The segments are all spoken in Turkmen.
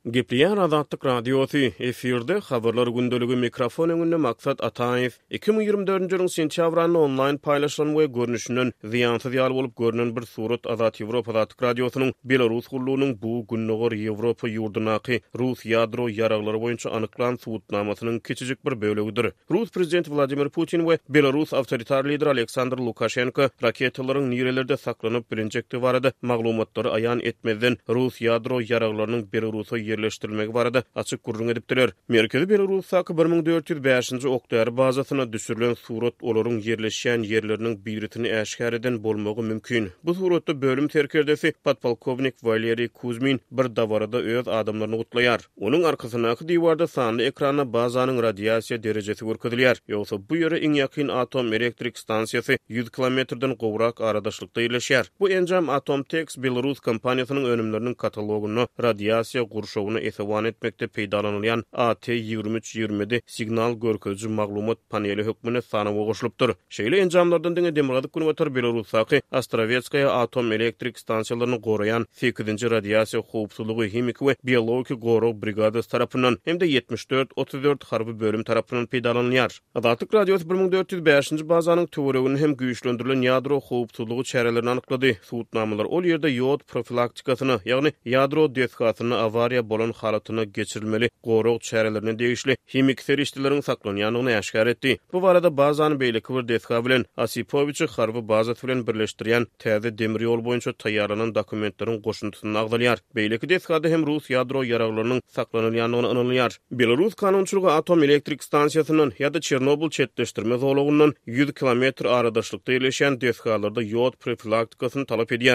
Gepliyan Azatlyk radiosu efirde habarlar gündölügi mikrofon öňünde Maksat Ataýew 2024-nji ýylyň sentýabr aýyny online paýlaşylan we görnüşinden ziýansyz ýaly bolup görünen bir surat Azat Ýewropa Azatlyk radiosynyň Belarus gullugynyň bu günnäger Ýewropa ýurdunaky Rus ýadro ýaraglary boýunça anyklan suwutnamasynyň kiçijik bir bölegidir. Rus prezidenti Vladimir Putin we Belarus awtoritar lider Aleksandr Lukashenko raketalaryň nirelerde saklanyp bilinjekdi barada maglumatlary aýan etmeden Rus ýadro ýaraglarynyň Belarusa yerleştirilmegi barada açyk gurrun edipdiler. Merkezi Belarusdaky 1405-nji oktyar bazasyna düşürilen surat olaryň yerleşýän yerleriniň biritini äşkar eden bolmagy mümkin. Bu suratda bölüm terkerdesi podpolkovnik Valeriy Kuzmin bir dawarda öz adamlaryny gutlaýar. Onuň arkasynaky diwarda sanly ekrana bazanyň radiasiýa derejesi görkezilýär. Ýogsa bu ýere iň ýakyn atom elektrik stansiýasy 100 kilometrden gowrak aradaşlykda ýerleşýär. Bu enjam Atomtex Belarus kompaniýasynyň önümleriniň kataloguny radiasiýa gurşawyny esewan etmekde peýdalanylýan AT-2320 signal görkezji maglumat paneli hökmüne sanawy goşulypdyr. Şeýle enjamlardan diňe demokratik güniwatar Belarusdaky Ostrovetskaya atom elektrik stansiýalaryny gorayan 8-nji radiasiýa howpsuzlygy hemik we biologik gorag brigadasy tarapyndan hem-de 74-34 harby bölüm tarapyndan peýdalanýar. Azatlyk radiosu 1405-nji bazanyň töweregini hem güýçlendirilen ýadro howpsuzlygy çärelerini anyklady. Suwutnamalar ol ýerde ýod profilaktikasyny, ýagny ýadro desgasyny awariýa bolan halatyna geçirilmeli gorag çärelerini degişli hemik serişdileriň saklanýanyny äşkar etdi. Bu barada bazany beýleki bir desga bilen Osipowiçi harby bazat bilen birleşdirýän täze demir ýol boýunça taýýarlanan dokumentleriň goşuntusyny agdalýar. Beýleki desgada hem Rus ýadro ýaraglarynyň saklanylýanyny anylýar. Belarus kanunçylygy atom elektrik stansiýasynyň ýa-da Çernobil çetleşdirme zowlagynyň 100 kilometr aradaşlykda ýerleşen desgalarda ýod profilaktikasyny talap edýär.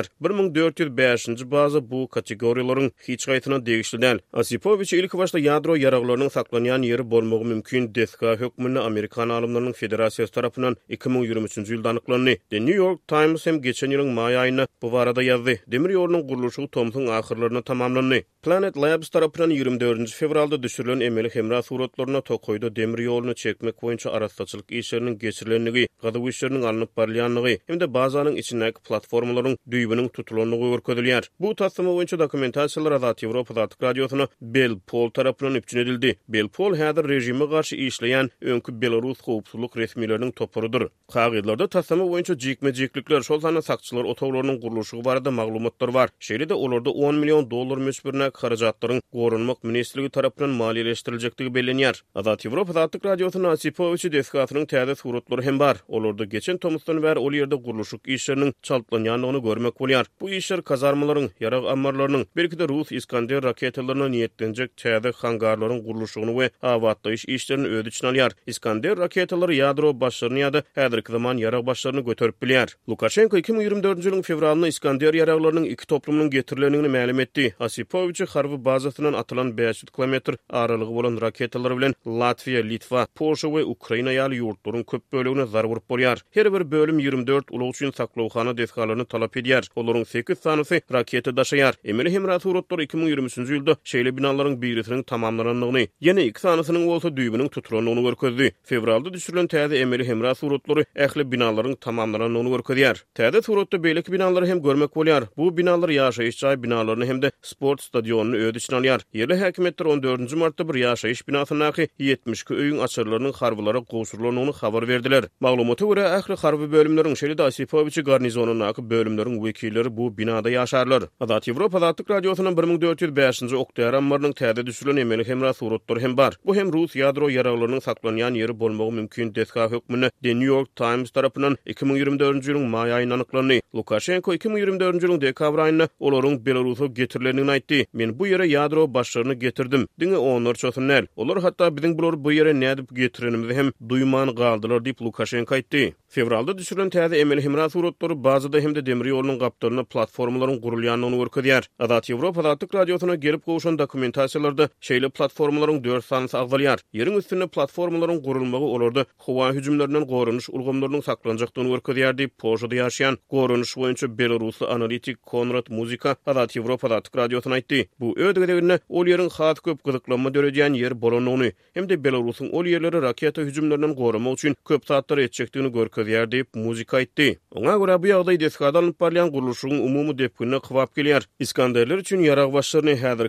1405-nji baza bu kategoriýalaryň hiç gaýtyna degişli däl. Osipowiç ilk başda ýadro ýaraglarynyň saklanýan ýeri bolmagy mümkin desga hökmüne Amerikan alymlarynyň federasiýasy tarapyndan 2023-nji ýylda anyklandy. The New York Times hem geçen ýylyň maý aýyna bu barada ýazdy. Demir ýolunyň gurulşy Tomsyň ahyrlaryna tamamlandy. Planet Labs tarapyndan 24-nji fevralda düşürilen emeli hemra suratlaryna tokoýda demir ýoluny çekmek boýunça araççylyk işleriniň geçirilenligi, gadyw işleriniň alınıp barylýanlygy hem-de bazanyň içindäki platformalaryň düýbüniň tutulanlygy görkezilýär. Bu tassama boýunça dokumentasiýalar Azat Ýewropa Azatlyk radiosyna Belpol tarapyndan üpçün edildi. Belpol häzir rejime garşy işleýän öňkü Belarus howpsuzlyk resmiýetleriniň topurydyr. Kagydlarda tassama boýunça jikme-jiklikler, şol sany sakçylar otoglarynyň gurulşy barada maglumatlar bar. Şeýle-de olarda $10 milyon meşbirnäk harajatlaryň gorunmak ministrligi tarapyndan maliýeleşdiriljektigi bellenýär. Azat Ýewropa Azatlyk radiosyna Osipowiçi desgasynyň täze suratlary hem bar. Olarda geçen tomustdan bäri ol ýerde gurulşyk işleriniň çaltlanýanyny görmek bolýar. Bu işler kazarmalaryň, ýarag ambarlarynyň, belki-de Rus Iskander raketalaryna niýetlenjek täze hangarlaryň gurulşygyny we awatlaýyş işlerini öz içine alýar. Iskander raketalary ýadro başlaryny ýa-da häzirki zaman ýarag başlaryny göterip bilýär. Lukashenko 2024-nji ýylyň fevralyny Iskander ýaraklarynyň iki toplumynyň getirilenini ma'lum etdi. Osipowiçi harby bazasyndan atylan 500 kilometr aralygy bolan raketalar bilen Latviýa, Litwa, Polşa we Ukraina ýaly ýurtlaryň köp bölegine zar vurup bolýar. Her bir bölüm 24 ulag üçin saklawxana desgalaryny talap edýär. Olaryň 8 sanysy raketa daşaýar. Emeli hemra suratlar 2023-nji ýylda şeýle binalaryň birisiniň tamamlananlygyny, ýene 2 sanysynyň bolsa düýbüniň tutulanlygyny görkezdi. Fevralda düşürilen täze emeli hemra suratlary ähli binalaryň tamamlananlygyny görkezýär. Täze suratda beýleki binalary hem görmek bolýar. Bu binalar ýaşaýyş jaý binalaryny hem-de sport stadionuny öz içine alýar. Ýerli häkimetler 14-nji martda bir ýaşaýyş binasynaky 72 öýüň açarlarynyň harbylara gowşurulanyny habar berdiler. Maglumata görä ähli harby bölümleriň şeýle-de Osipowiçi garnizonunyň bölümleriň wekilleri bu binada ýaşarlar. Azat Ýewropa Azatlyk radiosynyň 1405-nji oktyar ammarynyň täze düşürilen emeli hemra suratlary hem bar. Bu hem Rus ýadro ýaraglarynyň saklanýan ýeri bolmagy mümkin desga hökmüne The New York Times tarapyndan 2024-nji ýylyň maý aýyna anyklandy. Lukashenko 2024-nji ýylyň dekabr aýynda olaryň Belarusa getirileniňi aýtdy. Men bu ýere ýadro başlaryny getirdim. Diňe onlar çosun näl. Olar hatda biziň bular bu ýere nädip getirenimizi hem duýman galdylar diýip Lukashenko aýtdy. Fevralda düşürilen täze emeli hemra suratlary bazada hem-de demir ýolunyň gapdaryna platformalaryň gurulýanyny görkezýär. Azat Ýewropa Azatlyk radiosyna gelip gowşan dokumentasiýalarda şeýle platformalaryň 4 sanysy agdalýar. Ýeriň üstünde platformalaryň gurulmagy olarda howa hüjümlerinden gorunuş ulgamlarynyň saklanjakdygyny görkezýär diýip Polşada ýaşaýan gorunuş boýunça Belarusly analitik Konrad Muzika Azat Ýewropa Azatlyk radiosyna aýtdy. Bu ödegedegine ol ýeriň hat köp gyzyklanma döredýän ýer bolanyny hem-de Belarusyň ol ýerleri raketa hüjümlerinden gorumak üçin köp saatlar etjekdigini görkezýär diýip Muzika aýtdy. Oňa görä bu ýagdaý desgada alınıp barýan guruluşyň umumy depkine kywap gelýär. İskanderler üçin ýarag başlaryny häzirki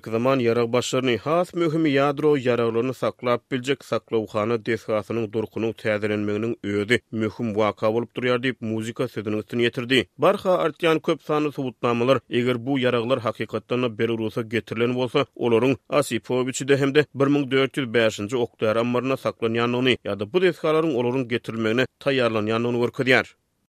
Häzirki zaman yarag başlaryny has möhüm ýadro yaraglaryny saklap biljek saklawxana desgasynyň durkunyň täzelenmeginiň özi möhüm waka bolup durýar diýip muzika sözüniň üstüne ýetirdi. Barha artýan köp sanly subutnamalar eger bu yaraglar hakykatdan Belarus'a getirilen bolsa, olaryň Asipowiçide hemde 1405-nji oktyar ambaryna saklanýanlygyny ýa-da bu desgalaryň olaryň getirilmegine taýýarlanýanlygyny görkezýär.